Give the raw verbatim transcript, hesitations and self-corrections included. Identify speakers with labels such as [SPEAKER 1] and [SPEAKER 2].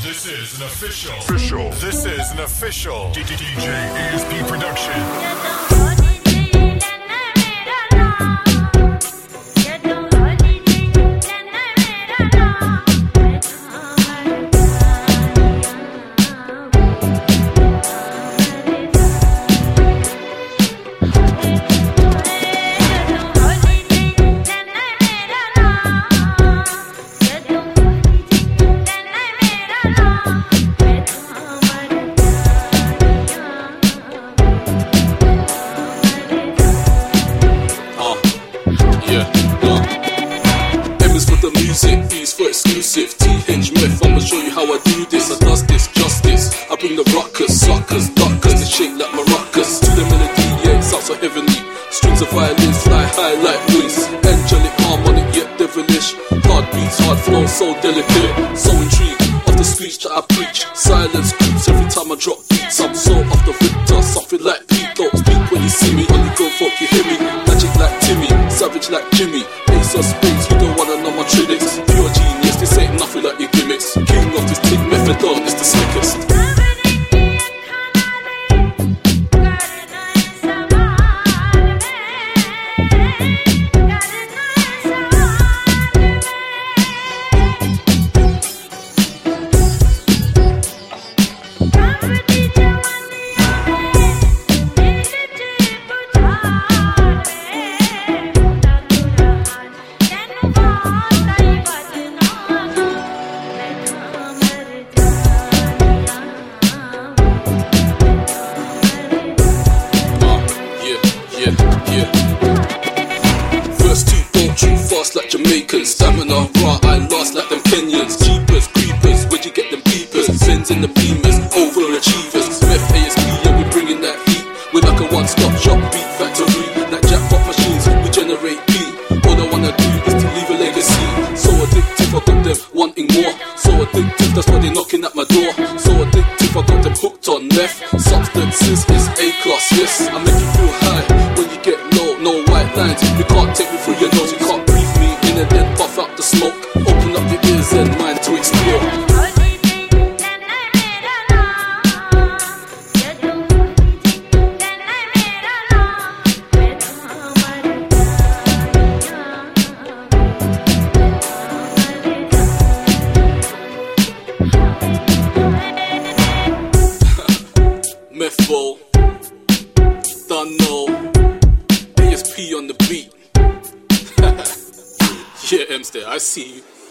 [SPEAKER 1] This is an official. official. This is an official D J E S P production.
[SPEAKER 2] Exclusive T H Meth, I'ma show you how I do this. I does this justice. I bring the ruckus, suckers, duckers, they shake like maracas. To the melody, yeah, it sounds so heavenly. Strings of violins fly high like wings. Angelic, harmonic, yet devilish. Hard beats, hard flow, so delicate. So intrigued of the speech that I preach. Silence creeps every time I drop beats. I'm so off the Victor, something like Pete. Don't speak when you see me, only go fuck you hear me. Magic like Timmy, savage like Jimmy. Ace of spades, you don't wanna know my tricks. Pure genius, this ain't nothing like your gimmicks. King of this thing, methadone is the slickest. Like Jamaicans, stamina, raw, I lost like them Kenyans. Jeepers, creepers, where'd you get them peepers? Sends in the beamers, overachievers. Meth A S P, yeah, we bringing that heat. We're like a one-stop shop beat factory. Like jackpot machines, we generate beat. All I wanna do is to leave a legacy. So addictive, I got them wanting more. So addictive, that's why they're knocking at my door. So addictive, I got them hooked on meth. Substances is A-class, yes. I make you feel high when you get low. No white lines, you can't take me through your nose, you can't breathe me in and then puff out the smoke. Open up your ears and mind to explore. Methbo, don't know. A S P on the beat. Yeah, Mster, I see you.